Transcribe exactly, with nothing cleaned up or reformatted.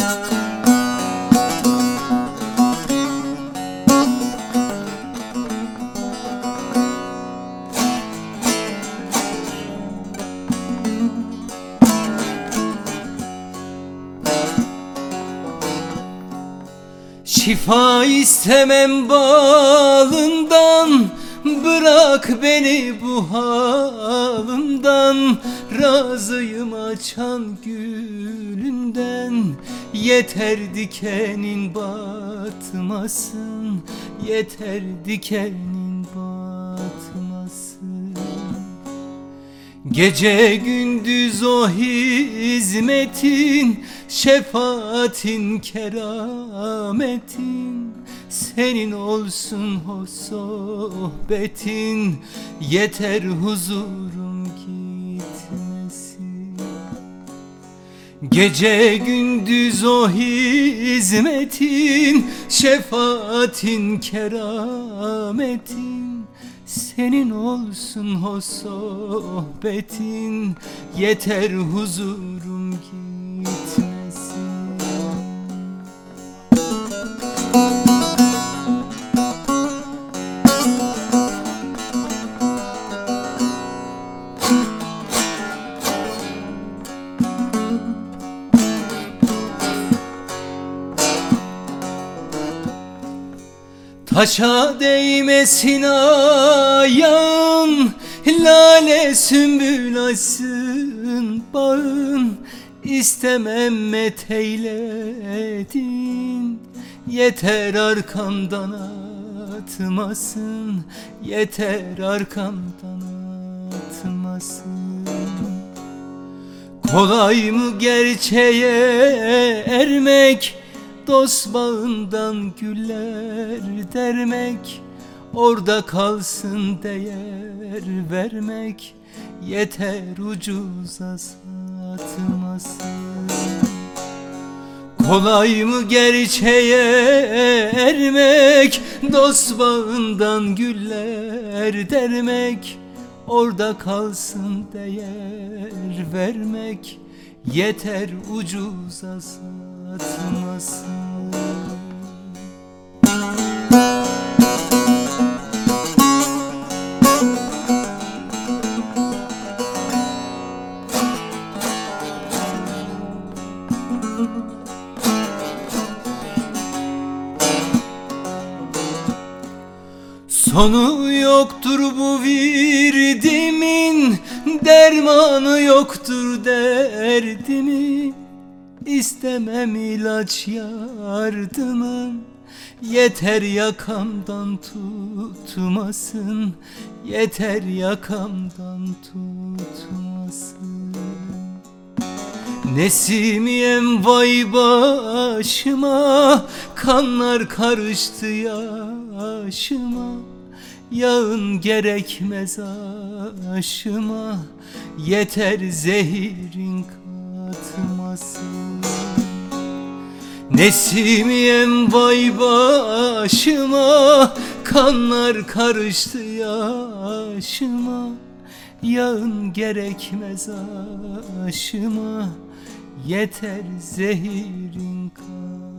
Şifa istemem balından, bırak beni bu halımdan. Razıyım açan gülünden, yeter dikenin batmasın, yeter dikenin batmasın. Gece gündüz o hizmetin, şefaatin, kerametin, senin olsun o sohbetin, yeter huzurum gitmesin. Gece gündüz o hizmetin, şefaatin, kerametin, senin olsun o sohbetin, yeter huzurum gitmesin. Taşa değmesin ayağın, lale sümbül açsın bağın. İstemem meteyledin, yeter arkamdan atmasın, yeter arkamdan atmasın. Kolay mı gerçeğe ermek, dost bağından güller dermek, orada kalsın değer vermek, yeter ucuza satmasın. Kolay mı gerçeğe ermek, dost bağından güller dermek, orada kalsın değer vermek, yeter ucuza satmasın. Sonu yoktur bu virdimin, dermanı yoktur derdimin. İstemem ilaç yardımın, yeter yakamdan tutmasın, yeter yakamdan tutmasın. Nesimiyem vay başıma, kanlar karıştı yaşıma. Yağın gerekmez aşıma, yeter zehirin katmasın. Nesimiyem vay başıma, kanlar karıştı yaşıma. Yağın gerekmez aşıma, yeter zehirin katmasın.